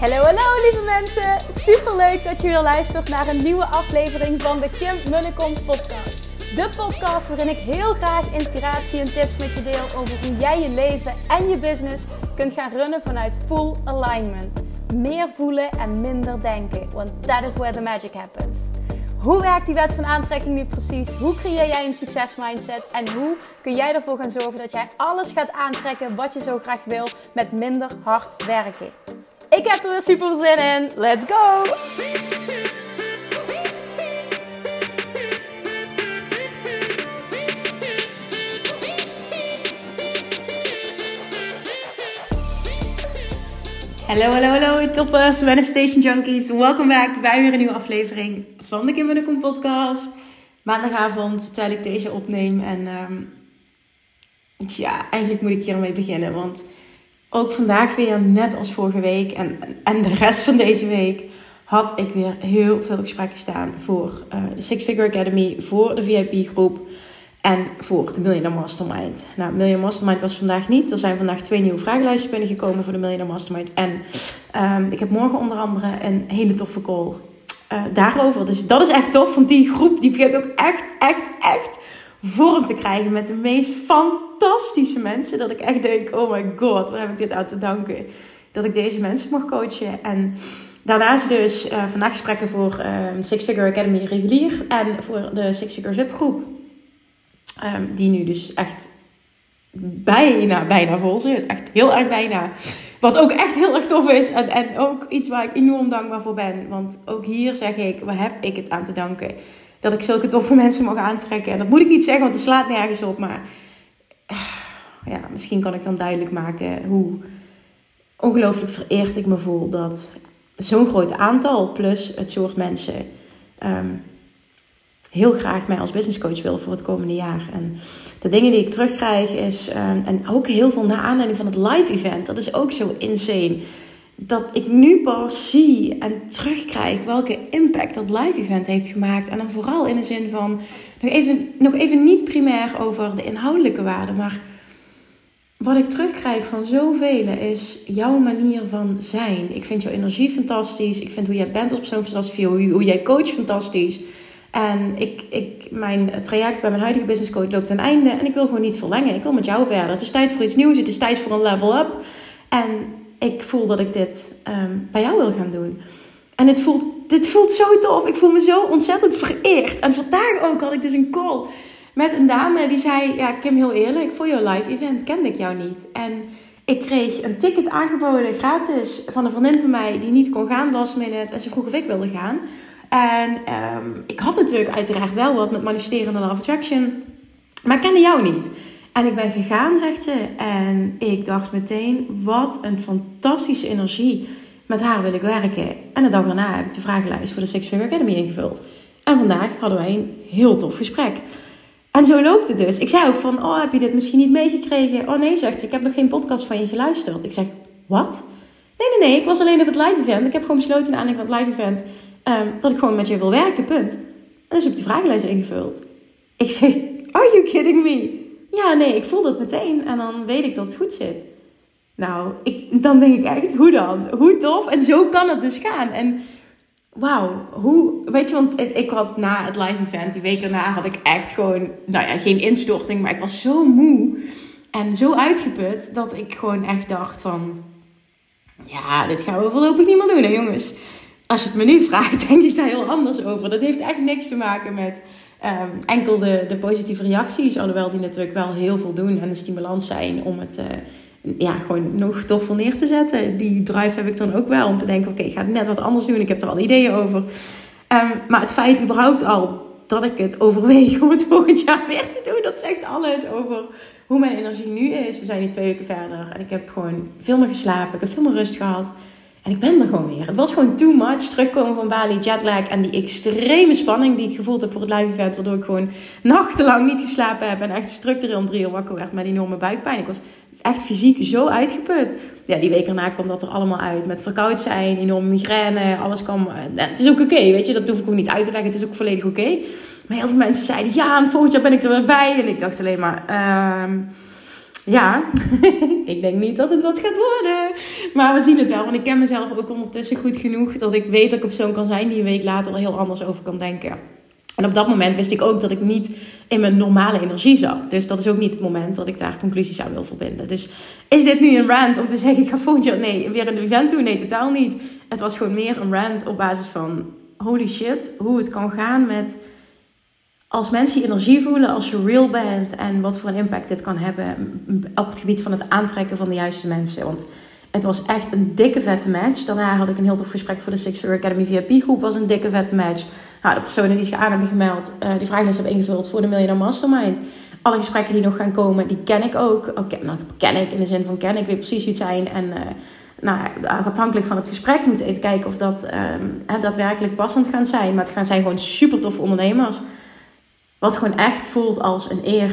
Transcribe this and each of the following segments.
Hallo lieve mensen, superleuk dat je weer luistert naar een nieuwe aflevering van de Kim Munnekom podcast. De podcast waarin ik heel graag inspiratie en tips met je deel over hoe jij je leven en je business kunt gaan runnen vanuit full alignment. Meer voelen en minder denken, want that is where the magic happens. Hoe werkt die wet van aantrekking nu precies? Hoe creëer jij een succesmindset? En hoe kun jij ervoor gaan zorgen dat jij alles gaat aantrekken wat je zo graag wil met minder hard werken? Ik heb er weer super zin in. Let's go! Hallo toppers, Manifestation Junkies. Welkom back bij weer een nieuwe aflevering van de Kim Munnekom podcast. Maandagavond, terwijl ik deze opneem. En eigenlijk moet ik hiermee beginnen. Want ook vandaag weer, net als vorige week en de rest van deze week, had ik weer heel veel gesprekken staan voor de Six Figure Academy, voor de VIP groep en voor de Millionaire Mastermind. Nou, Millionaire Mastermind was vandaag niet. Er zijn vandaag 2 nieuwe vragenlijsten binnengekomen voor de Millionaire Mastermind. En ik heb morgen onder andere een hele toffe call daarover. Dus dat is echt tof, want die groep die begint ook echt vorm te krijgen met de meest fantastische mensen. Dat ik echt denk, oh my god, waar heb ik dit aan te danken? Dat ik deze mensen mag coachen. En daarnaast dus vandaag gesprekken voor Six Figure Academy regulier en voor de Six Figure VIP groep. Die nu dus echt bijna vol zit. Echt heel erg bijna. Wat ook echt heel erg tof is. En ook iets waar ik enorm dankbaar voor ben. Want ook hier zeg ik, waar heb ik het aan te danken? Dat ik zulke toffe mensen mag aantrekken. En dat moet ik niet zeggen, want het slaat nergens op. Maar misschien kan ik dan duidelijk maken hoe ongelooflijk vereerd ik me voel. Dat zo'n groot aantal plus het soort mensen heel graag mij als business coach wil voor het komende jaar. En de dingen die ik terugkrijg is, en ook heel veel naar aanleiding van het live event, dat is ook zo insane. Dat ik nu pas zie en terugkrijg welke impact dat live event heeft gemaakt. En dan vooral in de zin van, nog even niet primair over de inhoudelijke waarde, maar wat ik terugkrijg van zoveel is jouw manier van zijn. Ik vind jouw energie fantastisch. Ik vind hoe jij bent als persoon fantastisch. Hoe jij coacht fantastisch. En mijn traject bij mijn huidige business coach loopt ten einde. En ik wil gewoon niet verlengen. Ik wil met jou verder. Het is tijd voor iets nieuws. Het is tijd voor een level up. En ik voel dat ik dit bij jou wil gaan doen. En dit voelt zo tof. Ik voel me zo ontzettend vereerd. En vandaag ook had ik dus een call met een dame die zei, ja Kim, heel eerlijk, voor jouw live event kende ik jou niet. En ik kreeg een ticket aangeboden, gratis, van een vriendin van mij die niet kon gaan last minute. En ze vroeg of ik wilde gaan. En ik had natuurlijk uiteraard wel wat met manifesteren en Law of Attraction. Maar ik kende jou niet. En ik ben gegaan, zegt ze. En ik dacht meteen, wat een fantastische energie. Met haar wil ik werken. En de dag daarna heb ik de vragenlijst voor de Six Figure Academy ingevuld. En vandaag hadden wij een heel tof gesprek. En zo loopt het dus. Ik zei ook van, heb je dit misschien niet meegekregen? Oh nee, zegt ze, ik heb nog geen podcast van je geluisterd. Ik zeg, wat? Nee, ik was alleen op het live event. Ik heb gewoon besloten na aanleiding van het live event dat ik gewoon met je wil werken, punt. En dus heb ik de vragenlijst ingevuld. Ik zeg, are you kidding me? Ja, nee, ik voel dat meteen. En dan weet ik dat het goed zit. Nou, dan denk ik echt, hoe dan? Hoe tof? En zo kan het dus gaan. En wauw, weet je, want ik had na het live event, die week daarna had ik echt gewoon, geen instorting, maar ik was zo moe en zo uitgeput, dat ik gewoon echt dacht van, ja, dit gaan we voorlopig niet meer doen, hè jongens. Als je het me nu vraagt, denk ik daar heel anders over. Dat heeft echt niks te maken met enkel de positieve reacties, alhoewel die natuurlijk wel heel veel doen en een stimulans zijn om het gewoon nog toffer neer te zetten. Die drive heb ik dan ook wel om te denken, oké, ik ga het net wat anders doen. Ik heb er al ideeën over. Maar het feit überhaupt al dat ik het overweeg om het volgend jaar weer te doen, dat zegt alles over hoe mijn energie nu is. We zijn nu 2 weken verder en ik heb gewoon veel meer geslapen. Ik heb veel meer rust gehad. En ik ben er gewoon weer. Het was gewoon too much. Terugkomen van Bali, jetlag en die extreme spanning die ik gevoeld heb voor het live event. Waardoor ik gewoon nachtenlang niet geslapen heb en echt structureel om 3 uur wakker werd met enorme buikpijn. Ik was echt fysiek zo uitgeput. Ja, die week erna kwam dat er allemaal uit. Met verkoud zijn, enorme migraine, alles kwam. Het is ook oké, weet je. Dat hoef ik ook niet uit te leggen. Het is ook volledig oké. Maar heel veel mensen zeiden, ja, en volgend jaar ben ik er weer bij. En ik dacht alleen maar, Ja, ik denk niet dat het dat gaat worden. Maar we zien het wel. Want ik ken mezelf ook ondertussen goed genoeg dat ik weet dat ik een persoon kan zijn die een week later er heel anders over kan denken. En op dat moment wist ik ook dat ik niet in mijn normale energie zat. Dus dat is ook niet het moment dat ik daar conclusies aan wil verbinden. Dus is dit nu een rant om te zeggen, ik ga volgend jaar weer een event doen? Nee, totaal niet. Het was gewoon meer een rant op basis van, holy shit, hoe het kan gaan met, als mensen je energie voelen, als je real bent en wat voor een impact dit kan hebben op het gebied van het aantrekken van de juiste mensen. Want het was echt een dikke vette match. Daarna had ik een heel tof gesprek voor de Six Figure Academy VIP groep. Was een dikke vette match. Nou, de personen die zich aan hebben gemeld, die vragenlijst hebben ingevuld voor de Millionaire Mastermind. Alle gesprekken die nog gaan komen, die ken ik ook. Ken ik in de zin van ken ik, weet precies wie het zijn. En afhankelijk van het gesprek moeten we even kijken of dat daadwerkelijk passend gaat zijn. Maar het zijn gewoon super toffe ondernemers. Wat gewoon echt voelt als een eer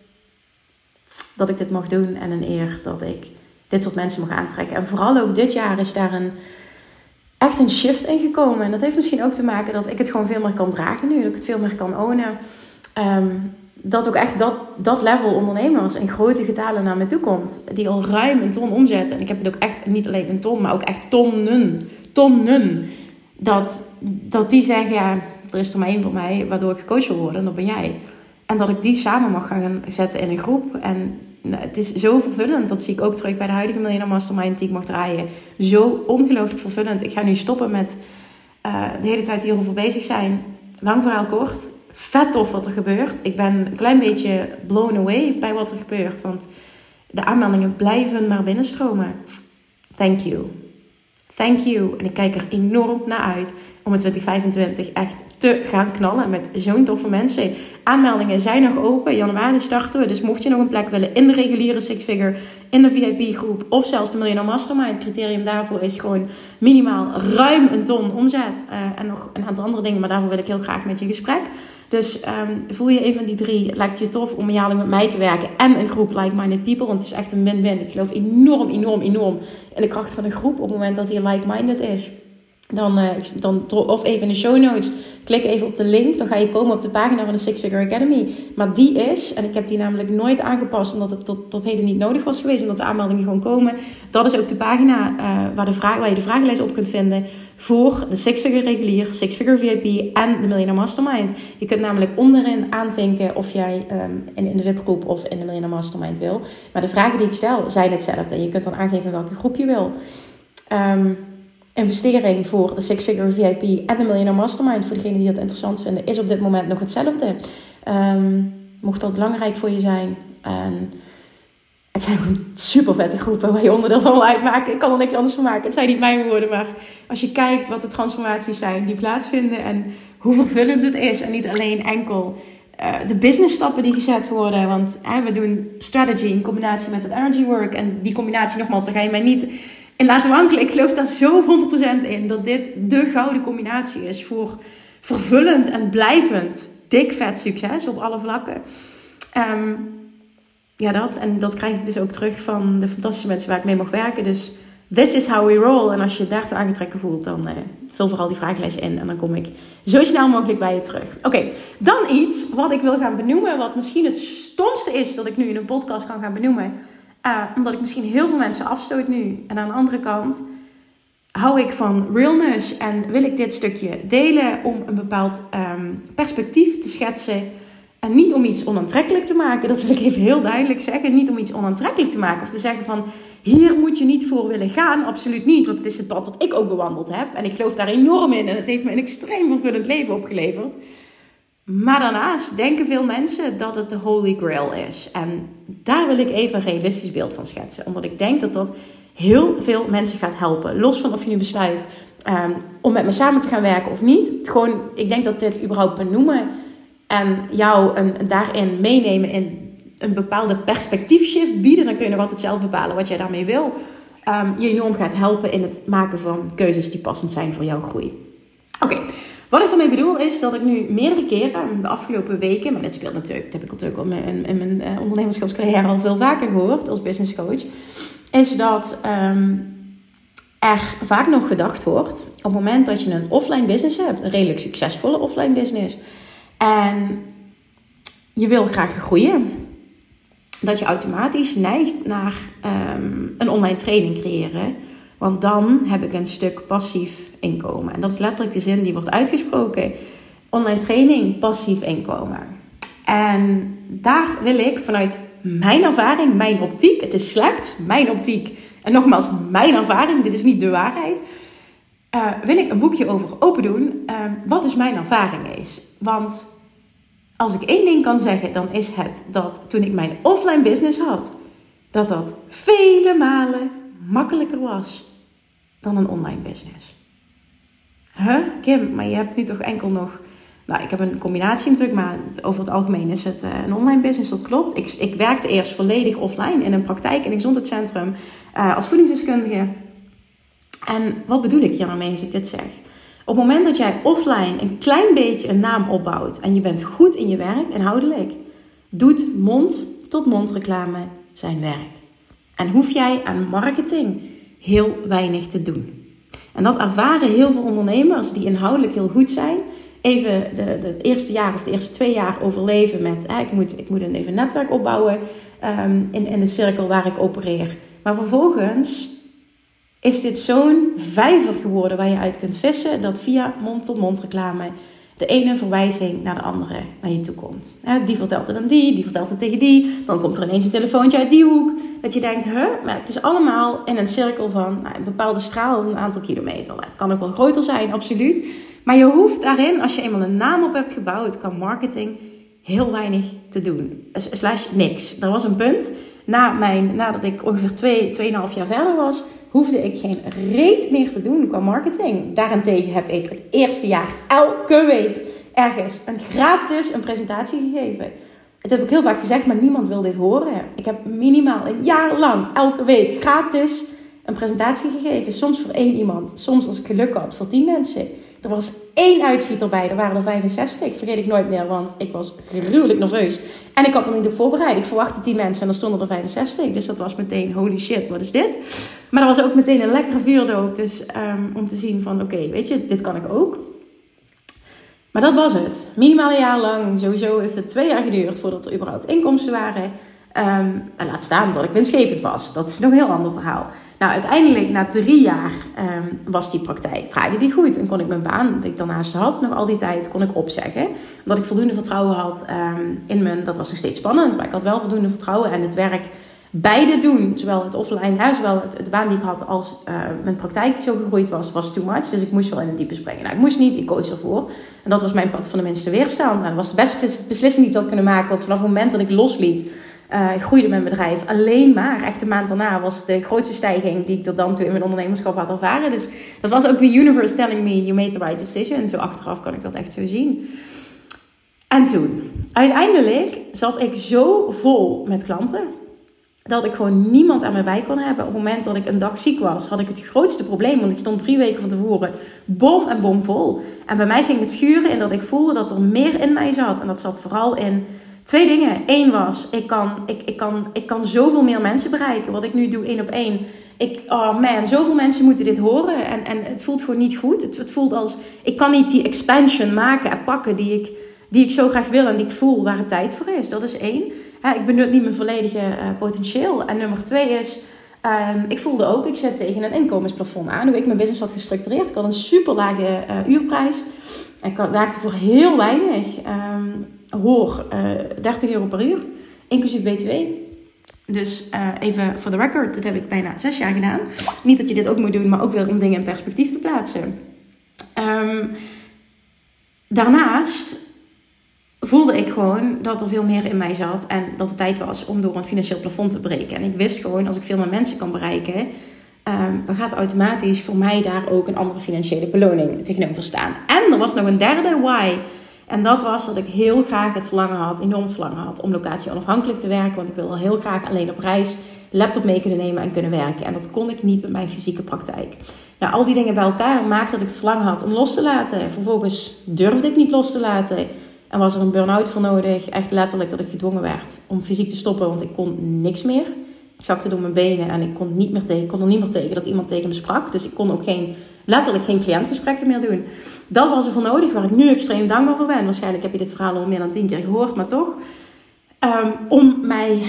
dat ik dit mag doen. En een eer dat ik dit soort mensen mag aantrekken. En vooral ook dit jaar is daar echt een shift in gekomen. En dat heeft misschien ook te maken dat ik het gewoon veel meer kan dragen nu. Dat ik het veel meer kan ownen. Dat ook echt dat level ondernemers in grote getalen naar me toe komt. Die al ruim een ton omzetten. En ik heb het ook echt niet alleen een ton, maar ook echt tonnen. Dat die zeggen, ja, er is er maar één voor mij waardoor ik gecoacht wil worden. En dat ben jij. En dat ik die samen mag gaan zetten in een groep. En het is zo vervullend. Dat zie ik ook terug bij de huidige Millionaire Mastermind die ik mag draaien. Zo ongelooflijk vervullend. Ik ga nu stoppen met de hele tijd hierover bezig zijn. Lang verhaal kort. Vet tof wat er gebeurt. Ik ben een klein beetje blown away bij wat er gebeurt. Want de aanmeldingen blijven maar binnenstromen. Thank you. En ik kijk er enorm naar uit om in 2025 echt te gaan knallen met zo'n toffe mensen. Aanmeldingen zijn nog open. Januari starten we. Dus mocht je nog een plek willen in de reguliere Six Figure, in de VIP groep of zelfs de Millionaire Mastermind. Het criterium daarvoor is gewoon minimaal ruim een ton omzet. En nog een aantal andere dingen. Maar daarvoor wil ik heel graag met je in gesprek. Dus voel je een van die drie. Lijkt je tof om jaarlijks met mij te werken. En een groep like-minded people. Want het is echt een win-win. Ik geloof enorm in de kracht van een groep. Op het moment dat die like-minded is. Dan of even in de show notes. Klik even op de link. Dan ga je komen op de pagina van de Six Figure Academy. Maar die is, en ik heb die namelijk nooit aangepast. Omdat het tot heden niet nodig was geweest. Omdat de aanmeldingen gewoon komen. Dat is ook de pagina waar je de vragenlijst op kunt vinden. Voor de Six Figure Regulier, Six Figure VIP en de Millionaire Mastermind. Je kunt namelijk onderin aanvinken of jij in de VIP groep of in de Millionaire Mastermind wil. Maar de vragen die ik stel zijn hetzelfde. Je kunt dan aangeven welke groep je wil. Investering voor de Six Figure VIP en de Millionaire Mastermind, voor degenen die dat interessant vinden, is op dit moment nog hetzelfde. Mocht dat belangrijk voor je zijn. Het zijn gewoon super vette groepen waar je onderdeel van wil uitmaken. Ik kan er niks anders van maken. Het zijn niet mijn woorden, maar als je kijkt wat de transformaties zijn die plaatsvinden en hoe vervullend het is. En niet alleen enkel de business stappen die gezet worden. Want we doen strategy in combinatie met het energy work. En die combinatie, nogmaals, daar ga je mij niet in laten wankelen. Ik geloof daar zo 100% in dat dit de gouden combinatie is voor vervullend en blijvend dik vet succes op alle vlakken. En dat krijg ik dus ook terug van de fantastische mensen waar ik mee mag werken. Dus this is how we roll. En als je daartoe aangetrokken voelt, dan vul vooral die vragenlijst in. En dan kom ik zo snel mogelijk bij je terug. Oké, dan iets wat ik wil gaan benoemen. Wat misschien het stomste is dat ik nu in een podcast kan gaan benoemen. Omdat ik misschien heel veel mensen afstoot nu. En aan de andere kant hou ik van realness. En wil ik dit stukje delen om een bepaald perspectief te schetsen. En niet om iets onaantrekkelijk te maken. Dat wil ik even heel duidelijk zeggen. Niet om iets onaantrekkelijk te maken. Of te zeggen van, hier moet je niet voor willen gaan. Absoluut niet. Want het is het pad dat ik ook bewandeld heb. En ik geloof daar enorm in. En het heeft me een extreem vervullend leven opgeleverd. Maar daarnaast denken veel mensen dat het de Holy Grail is. En daar wil ik even een realistisch beeld van schetsen. Omdat ik denk dat dat heel veel mensen gaat helpen. Los van of je nu besluit om met me samen te gaan werken of niet. Gewoon, ik denk dat dit überhaupt benoemen en jou daarin meenemen in een bepaalde perspectiefshift bieden. Dan kun je nog altijd zelf bepalen wat jij daarmee wil. Je enorm gaat helpen in het maken van keuzes die passend zijn voor jouw groei. Oké. Wat ik daarmee bedoel is dat ik nu meerdere keren de afgelopen weken, maar dit speelt natuurlijk, dat heb ik natuurlijk al in mijn ondernemerschapscarrière al veel vaker gehoord als business coach, is dat er vaak nog gedacht wordt op het moment dat je een offline business hebt, een redelijk succesvolle offline business, en je wil graag groeien. dat je automatisch neigt naar een online training creëren. Want dan heb ik een stuk passief inkomen. En dat is letterlijk de zin die wordt uitgesproken. Online training, passief inkomen. En daar wil ik vanuit mijn ervaring, mijn optiek, het is slecht, mijn optiek. En nogmaals, mijn ervaring, dit is niet de waarheid. Wil ik een boekje over open doen, wat dus mijn ervaring is. Want als ik één ding kan zeggen, dan is het dat toen ik mijn offline business had, dat vele malen makkelijker was dan een online business. Kim, maar je hebt nu toch enkel nog... Nou, ik heb een combinatie natuurlijk, maar over het algemeen is het een online business, dat klopt. Ik werkte eerst volledig offline in een praktijk in een gezondheidscentrum als voedingsdeskundige. En wat bedoel ik hier nou mee als ik dit zeg? Op het moment dat jij offline een klein beetje een naam opbouwt en je bent goed in je werk, inhoudelijk, doet mond-tot-mond reclame zijn werk. En hoef jij aan marketing heel weinig te doen. En dat ervaren heel veel ondernemers die inhoudelijk heel goed zijn. Even het eerste jaar of de eerste 2 jaar overleven met... ik moet even een netwerk opbouwen in de cirkel waar ik opereer. Maar vervolgens is dit zo'n vijver geworden waar je uit kunt vissen... dat via mond-tot-mond reclame de ene verwijzing naar de andere naar je toe komt. Die vertelt het aan die vertelt het tegen die. Dan komt er ineens een telefoontje uit die hoek. Dat je denkt, maar het is allemaal in een cirkel van een bepaalde straal, een aantal kilometer. Het kan ook wel groter zijn, absoluut. Maar je hoeft daarin, als je eenmaal een naam op hebt gebouwd, kan marketing heel weinig te doen. / niks. Er was een punt, nadat ik ongeveer 2,5 jaar verder was, hoefde ik geen reet meer te doen qua marketing. Daarentegen heb ik het eerste jaar elke week ergens een presentatie gegeven. Dat heb ik heel vaak gezegd, maar niemand wil dit horen. Ik heb minimaal een jaar lang elke week gratis een presentatie gegeven. Soms voor 1 iemand, soms als ik geluk had voor 10 mensen. Er was 1 uitschieter bij, er waren er 65. Vergeet ik nooit meer, want ik was gruwelijk nerveus. En ik had er niet op voorbereid. Ik verwachtte 10 mensen en er stonden er 65. Dus dat was meteen, holy shit, wat is dit? Maar dat was ook meteen een lekkere vuurdoop. Dus om te zien van, oké, weet je, dit kan ik ook. Maar dat was het. Minimaal een jaar lang. Sowieso heeft het 2 jaar geduurd voordat er überhaupt inkomsten waren. En laat staan dat ik winstgevend was. Dat is nog een heel ander verhaal. Nou, uiteindelijk na 3 jaar was die praktijk, draaide die goed. En kon ik mijn baan, die ik daarnaast had, nog al die tijd, kon ik opzeggen. Omdat ik voldoende vertrouwen had dat was nog steeds spannend. Maar ik had wel voldoende vertrouwen en het werk beide doen. Zowel het offline, zowel de baan die ik had als mijn praktijk die zo gegroeid was too much. Dus ik moest wel in het diepe springen. Nou, ik moest niet, ik koos ervoor. En dat was mijn pad van de minste weerstand. Nou, dat was de beste beslissing die ik had kunnen maken. Want vanaf het moment dat ik losliet, groeide mijn bedrijf alleen maar. Echt een maand daarna was de grootste stijging die ik tot dan toe in mijn ondernemerschap had ervaren. Dus dat was ook the universe telling me, you made the right decision. Zo achteraf kan ik dat echt zo zien. En toen, uiteindelijk zat ik zo vol met klanten dat ik gewoon niemand aan mij bij kon hebben. Op het moment dat ik een dag ziek was, had ik het grootste probleem. Want ik stond 3 weken van tevoren bom en bom vol. En bij mij ging het schuren in dat ik voelde dat er meer in mij zat. En dat zat vooral in 2 dingen. 1 was, ik kan zoveel meer mensen bereiken. Wat ik nu doe 1 op 1. Zoveel mensen moeten dit horen. En het voelt gewoon niet goed. Het voelt als, ik kan niet die expansion maken en pakken die ik zo graag wil en die ik voel waar het tijd voor is. Dat is 1. Ik benut niet mijn volledige potentieel. En nummer 2 is, ik voelde ook, ik zit tegen een inkomensplafond aan. Hoe ik mijn business had gestructureerd. Ik had een super lage uurprijs. Ik werkte voor heel weinig. Hoor, €30 per uur. Inclusief BTW. Dus even voor de record, dit heb ik bijna 6 jaar gedaan. Niet dat je dit ook moet doen, maar ook weer om dingen in perspectief te plaatsen. Daarnaast voelde ik gewoon dat er veel meer in mij zat. En dat het tijd was om door een financieel plafond te breken. En ik wist gewoon, als ik veel meer mensen kan bereiken, dan gaat automatisch voor mij daar ook een andere financiële beloning tegenover staan. En er was nog een derde why. En dat was dat ik heel graag enorm het verlangen had om locatie onafhankelijk te werken. Want ik wilde heel graag alleen op reis laptop mee kunnen nemen en kunnen werken. En dat kon ik niet met mijn fysieke praktijk. Nou, al die dingen bij elkaar maakten dat ik het verlangen had om los te laten. Vervolgens durfde ik niet los te laten. En was er een burn-out voor nodig. Echt letterlijk dat ik gedwongen werd om fysiek te stoppen. Want ik kon niks meer. Ik zakte door mijn benen en ik kon er niet meer tegen dat iemand tegen me sprak. Dus ik kon ook letterlijk geen cliëntgesprekken meer doen. Dat was er voor nodig, waar ik nu extreem dankbaar voor ben. Waarschijnlijk heb je dit verhaal al meer dan 10 keer gehoord, maar toch. Om mij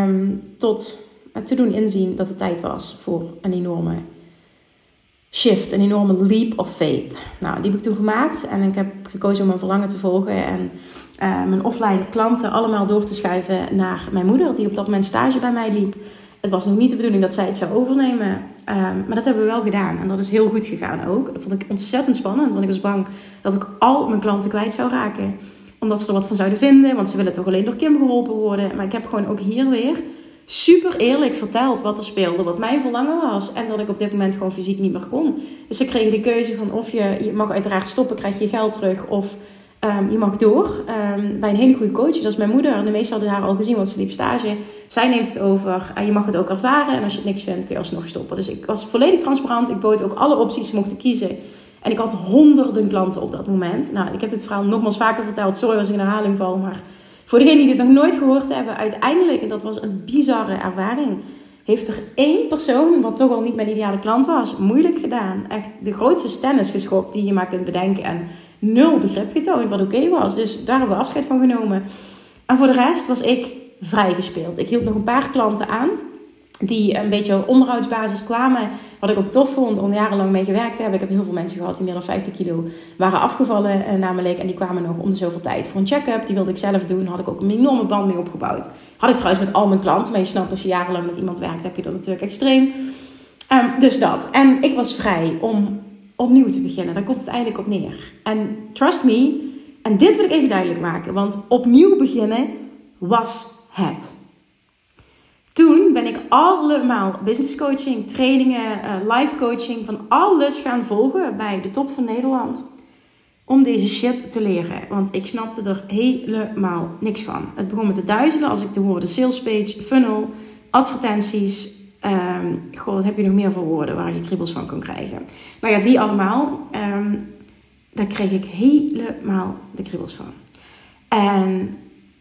te doen inzien dat het tijd was voor een enorme shift, een enorme leap of faith. Nou, die heb ik toen gemaakt en ik heb gekozen om mijn verlangen te volgen en mijn offline klanten allemaal door te schuiven naar mijn moeder, die op dat moment stage bij mij liep. Het was nog niet de bedoeling dat zij het zou overnemen, maar dat hebben we wel gedaan en dat is heel goed gegaan ook. Dat vond ik ontzettend spannend, want ik was bang dat ik al mijn klanten kwijt zou raken, omdat ze er wat van zouden vinden, want ze willen toch alleen door Kim geholpen worden. Maar ik heb gewoon ook hier weer super eerlijk verteld wat er speelde, wat mijn verlangen was. En dat ik op dit moment gewoon fysiek niet meer kon. Dus ze kregen de keuze van of je mag uiteraard stoppen, krijg je geld terug. Of je mag door bij een hele goede coach. Dat is mijn moeder. En de meesten hadden haar al gezien, want ze liep stage. Zij neemt het over. Je mag het ook ervaren. En als je het niks vindt, kun je alsnog stoppen. Dus ik was volledig transparant. Ik bood ook alle opties. Ze mochten kiezen. En ik had honderden klanten op dat moment. Nou, ik heb dit verhaal nogmaals vaker verteld. Sorry als ik in herhaling val, maar voor degenen die dit nog nooit gehoord hebben, uiteindelijk, en dat was een bizarre ervaring, heeft er één persoon, wat toch al niet mijn ideale klant was, moeilijk gedaan. Echt de grootste stennis geschopt die je maar kunt bedenken. En 0 begrip getoond wat oké was. Dus daar hebben we afscheid van genomen. En voor de rest was ik vrijgespeeld. Ik hield nog een paar klanten aan die een beetje op onderhoudsbasis kwamen. Wat ik ook tof vond om jarenlang mee gewerkt te hebben. Ik heb heel veel mensen gehad die meer dan 50 kilo waren afgevallen naar mijn leek. En die kwamen nog om de zoveel tijd voor een check-up. Die wilde ik zelf doen. Daar had ik ook een enorme band mee opgebouwd. Had ik trouwens met al mijn klanten. Maar je snapt, als je jarenlang met iemand werkt, heb je dat natuurlijk extreem. Dus dat. En ik was vrij om opnieuw te beginnen. Daar komt het eigenlijk op neer. En trust me, en dit wil ik even duidelijk maken. Want opnieuw beginnen was het. Toen ben ik allemaal business coaching, trainingen, life coaching, van alles gaan volgen bij de top van Nederland. Om deze shit te leren. Want ik snapte er helemaal niks van. Het begon me te duizelen als ik de woorden sales page, funnel, advertenties. Wat heb je nog meer voor woorden waar je kriebels van kon krijgen? Nou ja, die allemaal. Daar kreeg ik helemaal de kriebels van. En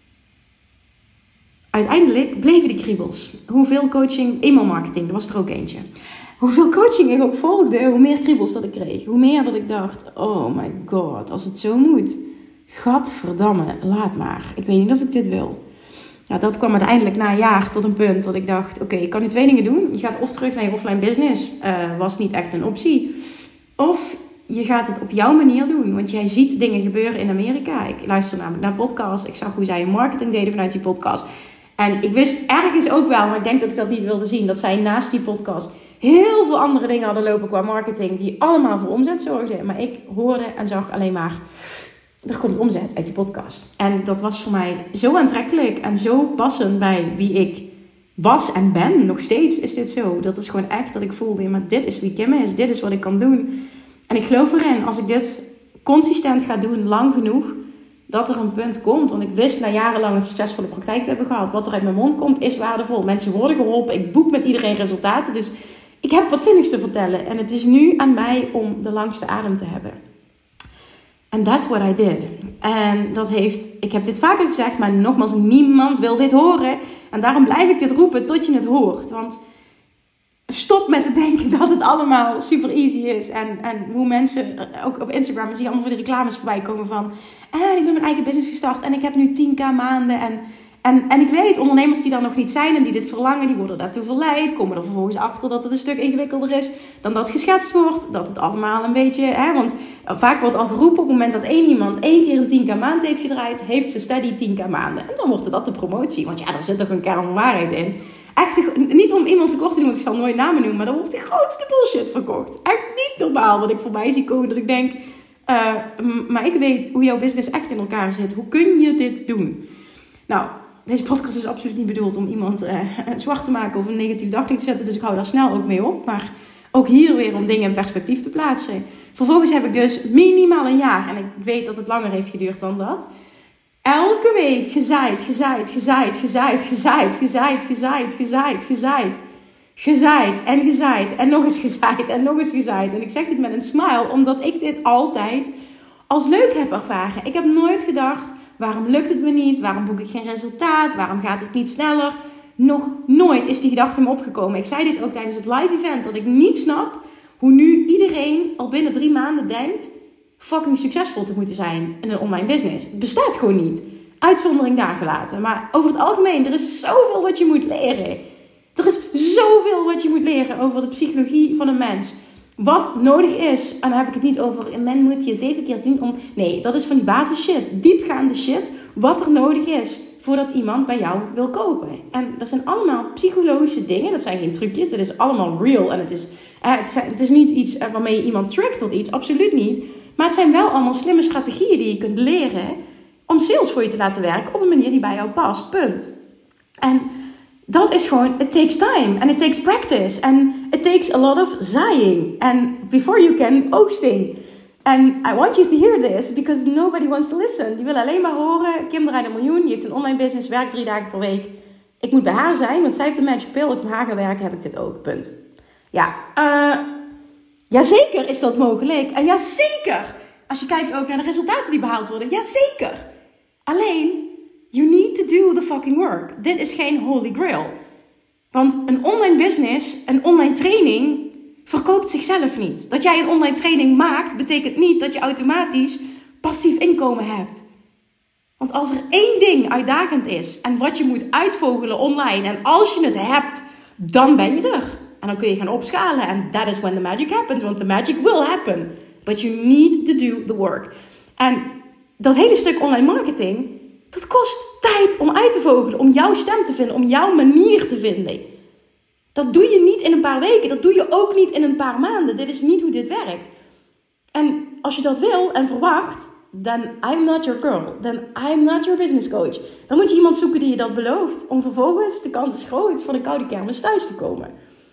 uiteindelijk bleven die kriebels. Hoeveel coaching, e-mailmarketing, dat was er ook eentje. Hoeveel coaching ik ook volgde, hoe meer kriebels dat ik kreeg. Hoe meer dat ik dacht, oh my god, als het zo moet. Gadverdamme, laat maar. Ik weet niet of ik dit wil. Ja, dat kwam uiteindelijk na een jaar tot een punt dat ik dacht, oké, ik kan nu 2 dingen doen. Je gaat of terug naar je offline business, was niet echt een optie. Of je gaat het op jouw manier doen. Want jij ziet dingen gebeuren in Amerika. Ik luister namelijk naar podcasts. Ik zag hoe zij marketing deden vanuit die podcast. En ik wist ergens ook wel, maar ik denk dat ik dat niet wilde zien, dat zij naast die podcast heel veel andere dingen hadden lopen qua marketing, die allemaal voor omzet zorgden. Maar ik hoorde en zag alleen maar, er komt omzet uit die podcast. En dat was voor mij zo aantrekkelijk en zo passend bij wie ik was en ben. Nog steeds is dit zo. Dat is gewoon echt dat ik voelde, maar dit is wie Kim is. Dit is wat ik kan doen. En ik geloof erin, als ik dit consistent ga doen, lang genoeg, dat er een punt komt. Want ik wist na jarenlang een succesvolle praktijk te hebben gehad. Wat er uit mijn mond komt is waardevol. Mensen worden geholpen. Ik boek met iedereen resultaten. Dus ik heb wat zinnigs te vertellen. En het is nu aan mij om de langste adem te hebben. And that's what I did. En ik heb dit vaker gezegd, maar nogmaals, niemand wil dit horen. En daarom blijf ik dit roepen tot je het hoort. Want stop met te denken dat het allemaal super easy is. En hoe mensen, ook op Instagram, zie je allemaal voor die reclames voorbij komen van, ik ben mijn eigen business gestart en ik heb nu 10.000 maanden. En ik weet, ondernemers die daar nog niet zijn en die dit verlangen, die worden daartoe verleid. Komen er vervolgens achter dat het een stuk ingewikkelder is dan dat geschetst wordt. Dat het allemaal een beetje, want vaak wordt al geroepen op het moment dat iemand 1 keer een 10.000 maand heeft gedraaid, heeft ze steady 10.000 maanden. En dan wordt dat de promotie. Want ja, daar zit toch een kern van waarheid in. Echt, niet om iemand tekort te doen, want ik zal nooit namen noemen, maar dan wordt de grootste bullshit verkocht. Echt niet normaal wat ik voorbij zie komen, dat ik denk, maar ik weet hoe jouw business echt in elkaar zit. Hoe kun je dit doen? Nou, deze podcast is absoluut niet bedoeld om iemand zwart te maken of een negatief daglicht te zetten, dus ik hou daar snel ook mee op. Maar ook hier weer om dingen in perspectief te plaatsen. Vervolgens heb ik dus minimaal een jaar, en ik weet dat het langer heeft geduurd dan dat, elke week gezaaid en nog eens gezaaid en nog eens gezaaid. En ik zeg dit met een smile, omdat ik dit altijd als leuk heb ervaren. Ik heb nooit gedacht, waarom lukt het me niet? Waarom boek ik geen resultaat? Waarom gaat het niet sneller? Nog nooit is die gedachte me opgekomen. Ik zei dit ook tijdens het live event, dat ik niet snap hoe nu iedereen al binnen 3 maanden denkt fucking succesvol te moeten zijn in een online business. Het bestaat gewoon niet. Uitzondering daar gelaten. Maar over het algemeen, er is zoveel wat je moet leren. Er is zoveel wat je moet leren over de psychologie van een mens. Wat nodig is, en dan heb ik het niet over, men moet je 7 keer doen om... Nee, dat is van die basis shit, diepgaande shit, wat er nodig is voordat iemand bij jou wil kopen. En dat zijn allemaal psychologische dingen, dat zijn geen trucjes, het is allemaal real. En het is niet iets waarmee je iemand trickt tot iets, absoluut niet. Maar het zijn wel allemaal slimme strategieën die je kunt leren om sales voor je te laten werken op een manier die bij jou past, punt. En dat is gewoon, it takes time and it takes practice and it takes a lot of zaaiing and before you can oogsten. And I want you to hear this because nobody wants to listen. Die willen alleen maar horen, Kim draait 1 miljoen, die heeft een online business, werkt 3 dagen per week. Ik moet bij haar zijn, want zij heeft de magic pill. Als ik bij haar ga werken, heb ik dit ook, punt. Ja, jazeker is dat mogelijk. En jazeker, als je kijkt ook naar de resultaten die behaald worden, jazeker. Alleen, you need to do the fucking work. Dit is geen holy grail. Want een online business, een online training, verkoopt zichzelf niet. Dat jij een online training maakt, betekent niet dat je automatisch passief inkomen hebt. Want als er 1 ding uitdagend is en wat je moet uitvogelen online, en als je het hebt, dan ben je er. En dan kun je gaan opschalen. En that is when the magic happens. Want the magic will happen. But you need to do the work. En dat hele stuk online marketing, dat kost tijd om uit te vogelen. Om jouw stem te vinden. Om jouw manier te vinden. Dat doe je niet in een paar weken. Dat doe je ook niet in een paar maanden. Dit is niet hoe dit werkt. En als je dat wil en verwacht, then I'm not your girl. Then I'm not your business coach. Dan moet je iemand zoeken die je dat belooft. Om vervolgens, de kans is groot, van een koude kermis thuis te komen.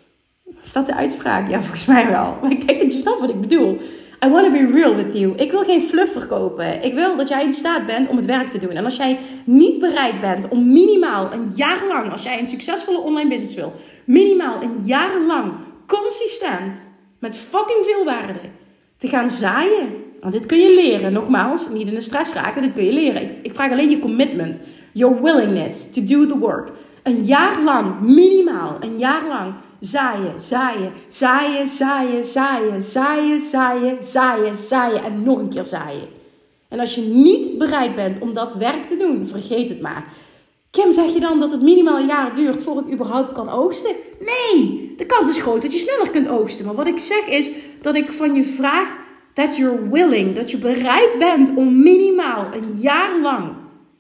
Is dat de uitspraak? Ja, volgens mij wel. Maar ik denk dat je snapt wat ik bedoel. I want to be real with you. Ik wil geen fluff verkopen. Ik wil dat jij in staat bent om het werk te doen. En als jij niet bereid bent om minimaal een jaar lang, als jij een succesvolle online business wil, minimaal een jaar lang consistent met fucking veel waarde te gaan zaaien. Want dit kun je leren. Nogmaals, niet in de stress raken. Dit kun je leren. Ik vraag alleen je commitment. Your willingness to do the work. Een jaar lang, minimaal een jaar lang zaaien, zaaien, zaaien, zaaien, zaaien, zaaien, zaaien, zaaien, zaaien en nog een keer zaaien. En als je niet bereid bent om dat werk te doen, vergeet het maar. Kim, zeg je dan dat het minimaal een jaar duurt voordat ik überhaupt kan oogsten? Nee, de kans is groot dat je sneller kunt oogsten. Maar wat ik zeg is dat ik van je vraag that you're willing, dat je bereid bent om minimaal een jaar lang,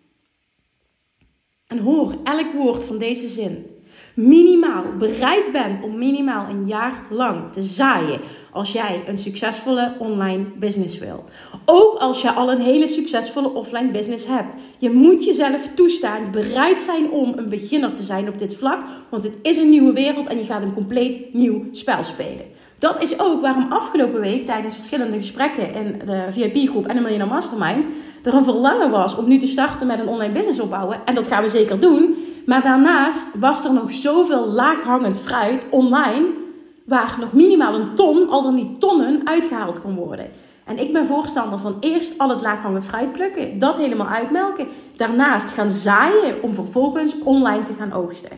en hoor elk woord van deze zin, minimaal bereid bent om minimaal een jaar lang te zaaien als jij een succesvolle online business wil. Ook als je al een hele succesvolle offline business hebt. Je moet jezelf toestaan, bereid zijn om een beginner te zijn op dit vlak, want het is een nieuwe wereld en je gaat een compleet nieuw spel spelen. Dat is ook waarom afgelopen week tijdens verschillende gesprekken in de VIP-groep en de Millionaire Mastermind er een verlangen was om nu te starten met een online business opbouwen. En dat gaan we zeker doen. Maar daarnaast was er nog zoveel laaghangend fruit online, waar nog minimaal 1 ton, al dan niet tonnen, uitgehaald kon worden. En ik ben voorstander van eerst al het laaghangend fruit plukken, dat helemaal uitmelken. Daarnaast gaan zaaien om vervolgens online te gaan oogsten.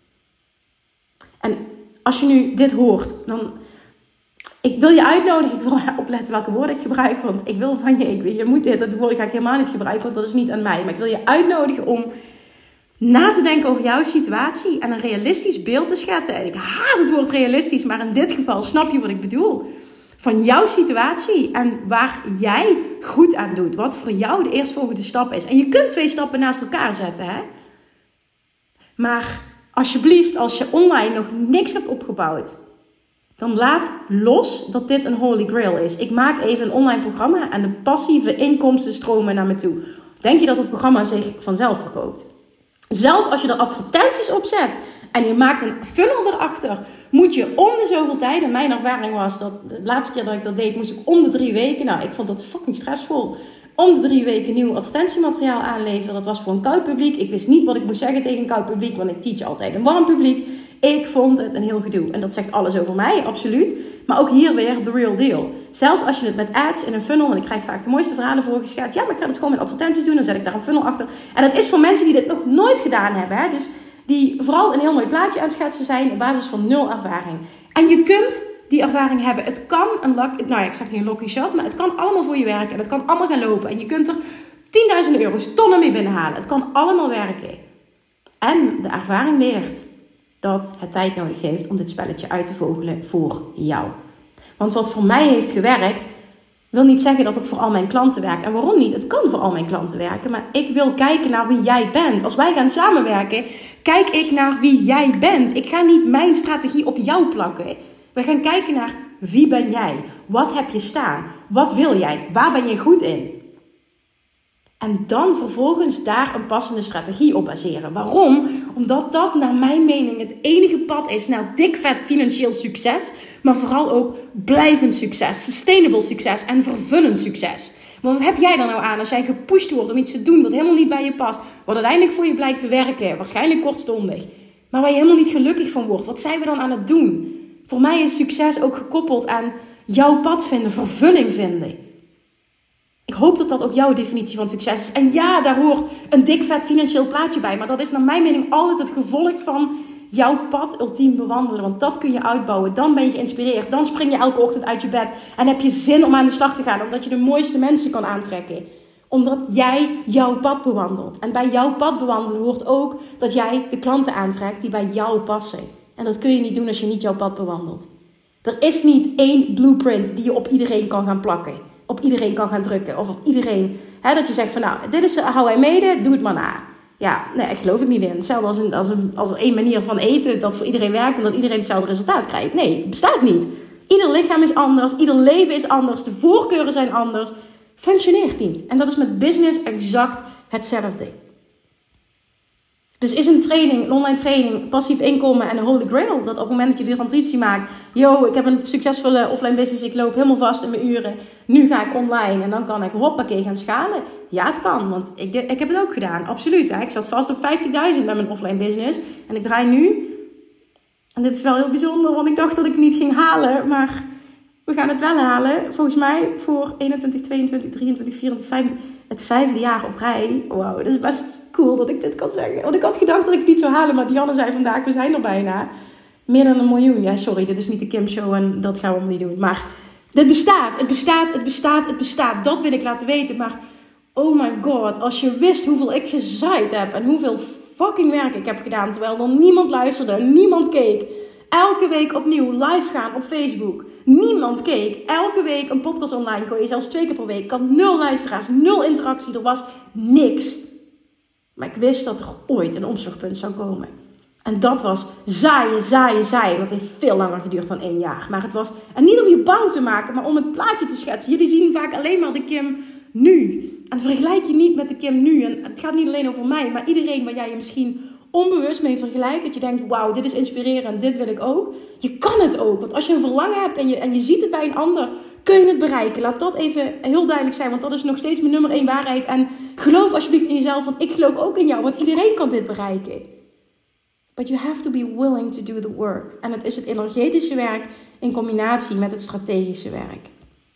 En als je nu dit hoort, dan... Ik wil je uitnodigen, ik wil opletten welke woorden ik gebruik, want ik wil van je moet dit, dat woord ga ik helemaal niet gebruiken, want dat is niet aan mij. Maar ik wil je uitnodigen om na te denken over jouw situatie en een realistisch beeld te schetsen. En ik haat het woord realistisch, maar in dit geval snap je wat ik bedoel. Van jouw situatie en waar jij goed aan doet. Wat voor jou de eerstvolgende stap is. En je kunt 2 stappen naast elkaar zetten, hè. Maar alsjeblieft, als je online nog niks hebt opgebouwd, dan laat los dat dit een holy grail is. Ik maak even een online programma en de passieve inkomsten stromen naar me toe. Denk je dat het programma zich vanzelf verkoopt? Zelfs als je er advertenties op zet en je maakt een funnel erachter, moet je om de zoveel tijd, en mijn ervaring was dat de laatste keer dat ik dat deed, moest ik om de 3 weken, nou ik vond dat fucking stressvol, om de 3 weken nieuw advertentiemateriaal aanleveren. Dat was voor een koud publiek. Ik wist niet wat ik moest zeggen tegen een koud publiek, want ik teach altijd een warm publiek. Ik vond het een heel gedoe. En dat zegt alles over mij, absoluut. Maar ook hier weer the real deal. Zelfs als je het met ads in een funnel, en ik krijg vaak de mooiste verhalen voorgeschetst. Ja, maar ik ga het gewoon met advertenties doen. Dan zet ik daar een funnel achter. En dat is voor mensen die dit nog nooit gedaan hebben. Hè? Dus die vooral een heel mooi plaatje aan het schetsen zijn op basis van 0 ervaring. En je kunt die ervaring hebben. Het kan ik zeg niet een lucky shot, maar het kan allemaal voor je werken. En het kan allemaal gaan lopen. En je kunt er 10.000 euro's, tonnen mee binnenhalen. Het kan allemaal werken. En de ervaring leert dat het tijd nodig heeft om dit spelletje uit te vogelen voor jou. Want wat voor mij heeft gewerkt, wil niet zeggen dat het voor al mijn klanten werkt. En waarom niet? Het kan voor al mijn klanten werken. Maar ik wil kijken naar wie jij bent. Als wij gaan samenwerken, kijk ik naar wie jij bent. Ik ga niet mijn strategie op jou plakken. We gaan kijken naar wie ben jij? Wat heb je staan? Wat wil jij? Waar ben je goed in? En dan vervolgens daar een passende strategie op baseren. Waarom? Omdat dat naar mijn mening het enige pad is naar dik vet financieel succes. Maar vooral ook blijvend succes, sustainable succes en vervullend succes. Want wat heb jij er nou aan als jij gepusht wordt om iets te doen wat helemaal niet bij je past? Wat uiteindelijk voor je blijkt te werken, waarschijnlijk kortstondig. Maar waar je helemaal niet gelukkig van wordt. Wat zijn we dan aan het doen? Voor mij is succes ook gekoppeld aan jouw pad vinden, vervulling vinden. Ik hoop dat dat ook jouw definitie van succes is. En ja, daar hoort een dik vet financieel plaatje bij. Maar dat is naar mijn mening altijd het gevolg van jouw pad ultiem bewandelen. Want dat kun je uitbouwen. Dan ben je geïnspireerd. Dan spring je elke ochtend uit je bed. En heb je zin om aan de slag te gaan. Omdat je de mooiste mensen kan aantrekken. Omdat jij jouw pad bewandelt. En bij jouw pad bewandelen hoort ook dat jij de klanten aantrekt die bij jou passen. En dat kun je niet doen als je niet jouw pad bewandelt. Er is niet één blueprint die je op iedereen kan gaan plakken. Op iedereen kan gaan drukken. Of op iedereen. Dat je zegt van nou, dit is how I made it. Doe het maar na. Ja, nee, ik geloof ik niet in. Hetzelfde als één manier van eten dat voor iedereen werkt. En dat iedereen hetzelfde resultaat krijgt. Nee, het bestaat niet. Ieder lichaam is anders. Ieder leven is anders. De voorkeuren zijn anders. Functioneert niet. En dat is met business exact hetzelfde. Dus is een training, een online training, passief inkomen en een holy grail. Dat op het moment dat je de transitie maakt. Ik heb een succesvolle offline business. Ik loop helemaal vast in mijn uren. Nu ga ik online en dan kan ik hoppakee gaan schalen. Ja, het kan. Want ik heb het ook gedaan. Absoluut. Hè. Ik zat vast op 50.000 met mijn offline business. En ik draai nu. En dit is wel heel bijzonder. Want ik dacht dat ik het niet ging halen. Maar we gaan het wel halen. Volgens mij voor 21, 22, 23, 24, 25. Het 5e jaar op rij. Wauw, dat is best cool dat ik dit kan zeggen. Want ik had gedacht dat ik het niet zou halen. Maar Dianne zei vandaag, we zijn er bijna. Meer dan 1 miljoen. Ja, sorry, dit is niet de Kim Show en dat gaan we niet doen. Maar dit bestaat. Het bestaat. Dat wil ik laten weten. Maar oh my god, als je wist hoeveel ik gezaaid heb. En hoeveel fucking werk ik heb gedaan. Terwijl er niemand luisterde en niemand keek. Elke week opnieuw live gaan op Facebook. Niemand keek. Elke week een podcast online gooien. Zelfs 2 keer per week. Ik had 0 luisteraars, 0 interactie. Er was niks. Maar ik wist dat er ooit een omslagpunt zou komen. En dat was zaaien. Dat heeft veel langer geduurd dan 1 jaar. Maar het was, en niet om je bang te maken, maar om het plaatje te schetsen. Jullie zien vaak alleen maar de Kim nu. En vergelijk je niet met de Kim nu. En het gaat niet alleen over mij, maar iedereen waar jij je misschien onbewust mee vergelijkt. Dat je denkt, wauw, dit is inspirerend, dit wil ik ook. Je kan het ook. Want als je een verlangen hebt en je ziet het bij een ander, kun je het bereiken. Laat dat even heel duidelijk zijn, want dat is nog steeds mijn nummer 1 waarheid. En geloof alsjeblieft in jezelf, want ik geloof ook in jou. Want iedereen kan dit bereiken. But you have to be willing to do the work. En het is het energetische werk in combinatie met het strategische werk.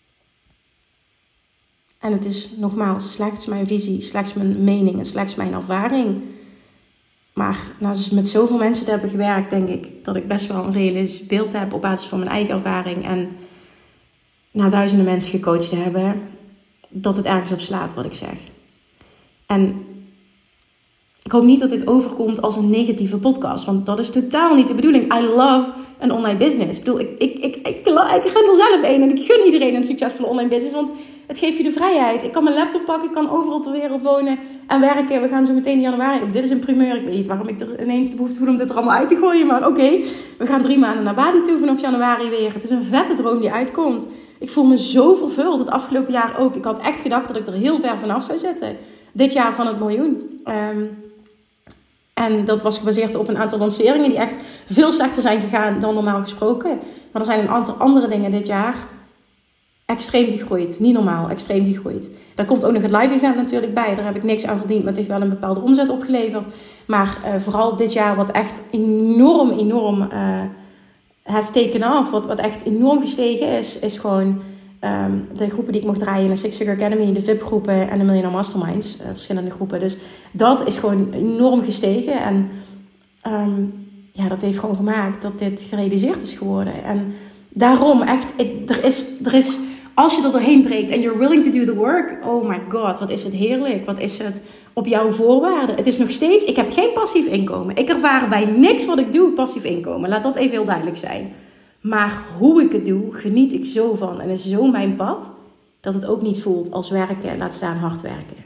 En het is nogmaals slechts mijn visie, slechts mijn mening en slechts mijn ervaring. Maar met zoveel mensen te hebben gewerkt, denk ik dat ik best wel een realistisch beeld heb op basis van mijn eigen ervaring. En na duizenden mensen gecoacht te hebben, dat het ergens op slaat wat ik zeg. En ik hoop niet dat dit overkomt als een negatieve podcast, want dat is totaal niet de bedoeling. I love een online business. Ik bedoel, ik gun er zelf een en ik gun iedereen een succesvolle online business, want het geeft je de vrijheid. Ik kan mijn laptop pakken, ik kan overal ter wereld wonen en werken. We gaan zo meteen in januari. Dit is een primeur. Ik weet niet waarom ik er ineens de behoefte voel om dit er allemaal uit te gooien, maar oké. We gaan 3 maanden naar Bali toe vanaf januari weer. Het is een vette droom die uitkomt. Ik voel me zo vervuld. Het afgelopen jaar ook. Ik had echt gedacht dat ik er heel ver vanaf zou zitten. Dit jaar van het miljoen. En dat was gebaseerd op een aantal lanceringen die echt veel slechter zijn gegaan dan normaal gesproken. Maar er zijn een aantal andere dingen dit jaar extreem gegroeid. Niet normaal, extreem gegroeid. Daar komt ook nog het live event natuurlijk bij. Daar heb ik niks aan verdiend, maar het heeft wel een bepaalde omzet opgeleverd. Maar vooral dit jaar wat echt enorm has taken off. Wat echt enorm gestegen is gewoon de groepen die ik mocht draaien in de Six Figure Academy, de VIP-groepen en de Millionaire Masterminds. Verschillende groepen. Dus dat is gewoon enorm gestegen. En dat heeft gewoon gemaakt dat dit gerealiseerd is geworden. En daarom echt, er is als je er doorheen breekt en you're willing to do the work, oh my god, wat is het heerlijk. Wat is het op jouw voorwaarden. Het is nog steeds, ik heb geen passief inkomen. Ik ervaar bij niks wat ik doe passief inkomen. Laat dat even heel duidelijk zijn. Maar hoe ik het doe, geniet ik zo van. En is zo mijn pad, dat het ook niet voelt als werken, laat staan hard werken.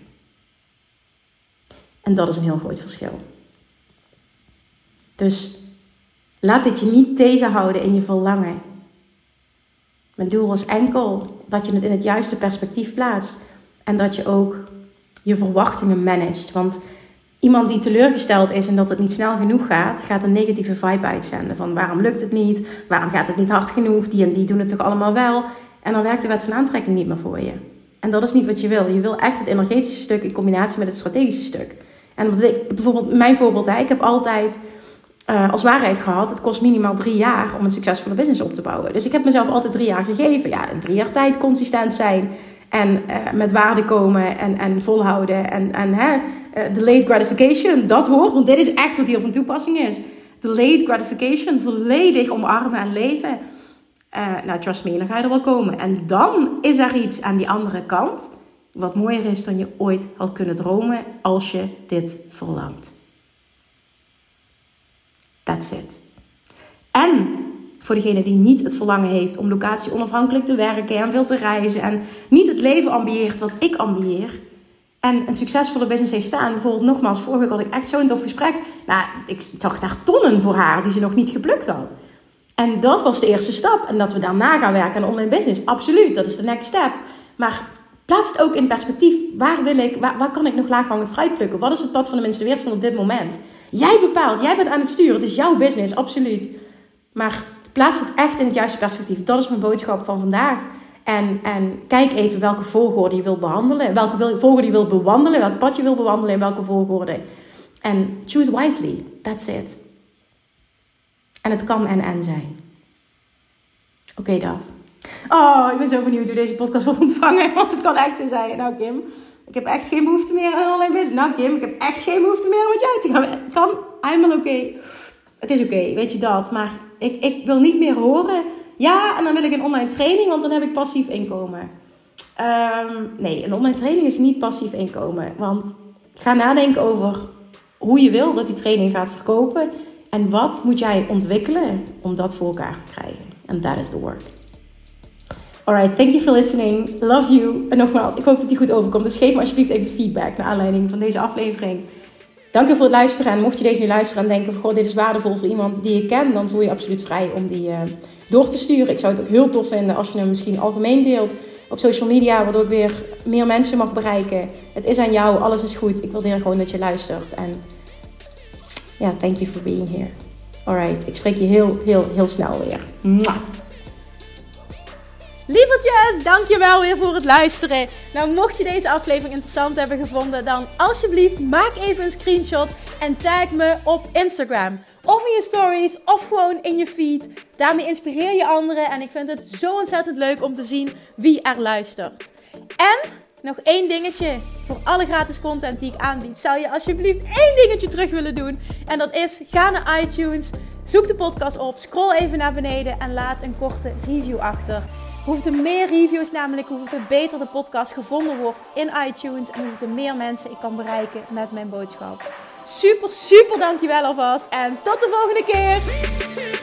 En dat is een heel groot verschil. Dus laat dit je niet tegenhouden in je verlangen. Mijn doel was enkel dat je het in het juiste perspectief plaatst. En dat je ook je verwachtingen managt. Want iemand die teleurgesteld is en dat het niet snel genoeg gaat een negatieve vibe uitzenden. Van waarom lukt het niet? Waarom gaat het niet hard genoeg? Die en die doen het toch allemaal wel? En dan werkt de wet van aantrekking niet meer voor je. En dat is niet wat je wil. Je wil echt het energetische stuk in combinatie met het strategische stuk. En wat ik, bijvoorbeeld mijn voorbeeld, ik heb altijd als waarheid gehad, het kost minimaal 3 jaar om een succesvolle business op te bouwen. Dus ik heb mezelf altijd 3 jaar gegeven. Ja, in 3 jaar tijd consistent zijn en met waarde komen en volhouden. En delayed gratification, dat hoort, want dit is echt wat hier van toepassing is. Delayed gratification, volledig omarmen en leven. Trust me, dan ga je er wel komen. En dan is er iets aan die andere kant wat mooier is dan je ooit had kunnen dromen als je dit verlangt. That's it. En voor degene die niet het verlangen heeft om locatie onafhankelijk te werken en veel te reizen en niet het leven ambieert wat ik ambieer en een succesvolle business heeft staan. Bijvoorbeeld nogmaals, vorige week had ik echt zo'n tof gesprek. Ik zag daar tonnen voor haar die ze nog niet geplukt had. En dat was de eerste stap. En dat we daarna gaan werken aan online business. Absoluut, dat is de next step. Maar plaats het ook in perspectief. Waar kan ik nog laaghangend fruit plukken? Wat is het pad van de minste weerstand op dit moment? Jij bepaalt, jij bent aan het sturen. Het is jouw business, absoluut. Maar plaats het echt in het juiste perspectief. Dat is mijn boodschap van vandaag. En kijk even welke volgorde je wilt behandelen. Welke volgorde je wilt bewandelen. Welk pad je wilt bewandelen in welke volgorde. En choose wisely. That's it. En het kan en zijn. Oké, dat. Oh, ik ben zo benieuwd hoe deze podcast wordt ontvangen. Want het kan echt zo zijn. Nou, Kim, ik heb echt geen behoefte meer aan online business. Nou, Kim, ik heb echt geen behoefte meer om met jou te gaan. Het kan, I'm oké. Het is oké, weet je dat. Maar ik wil niet meer horen. Ja, en dan wil ik een online training, want dan heb ik passief inkomen. Nee, een online training is niet passief inkomen. Want ga nadenken over hoe je wil dat die training gaat verkopen. En wat moet jij ontwikkelen om dat voor elkaar te krijgen? And that is the work. Alright, thank you for listening. Love you. En nogmaals, ik hoop dat die goed overkomt. Dus geef me alsjeblieft even feedback naar aanleiding van deze aflevering. Dank je voor het luisteren. En mocht je deze nu luisteren en denken van, goh, dit is waardevol voor iemand die ik ken, dan voel je absoluut vrij om die door te sturen. Ik zou het ook heel tof vinden als je hem misschien algemeen deelt op social media, waardoor ik weer meer mensen mag bereiken. Het is aan jou, alles is goed. Ik waardeer gewoon dat je luistert. En ja, thank you for being here. Alright, ik spreek je heel snel weer. Mwah. Lievertjes, dankjewel weer voor het luisteren. Nou, mocht je deze aflevering interessant hebben gevonden, dan alsjeblieft maak even een screenshot en tag me op Instagram. Of in je stories, of gewoon in je feed. Daarmee inspireer je anderen en ik vind het zo ontzettend leuk om te zien wie er luistert. En nog 1 dingetje. Voor alle gratis content die ik aanbied, zou je alsjeblieft 1 dingetje terug willen doen. En dat is, ga naar iTunes, zoek de podcast op, scroll even naar beneden en laat een korte review achter. Hoeveel meer reviews namelijk, hoeveel beter de podcast gevonden wordt in iTunes. En hoeveel meer mensen ik kan bereiken met mijn boodschap. Super dankjewel alvast. En tot de volgende keer.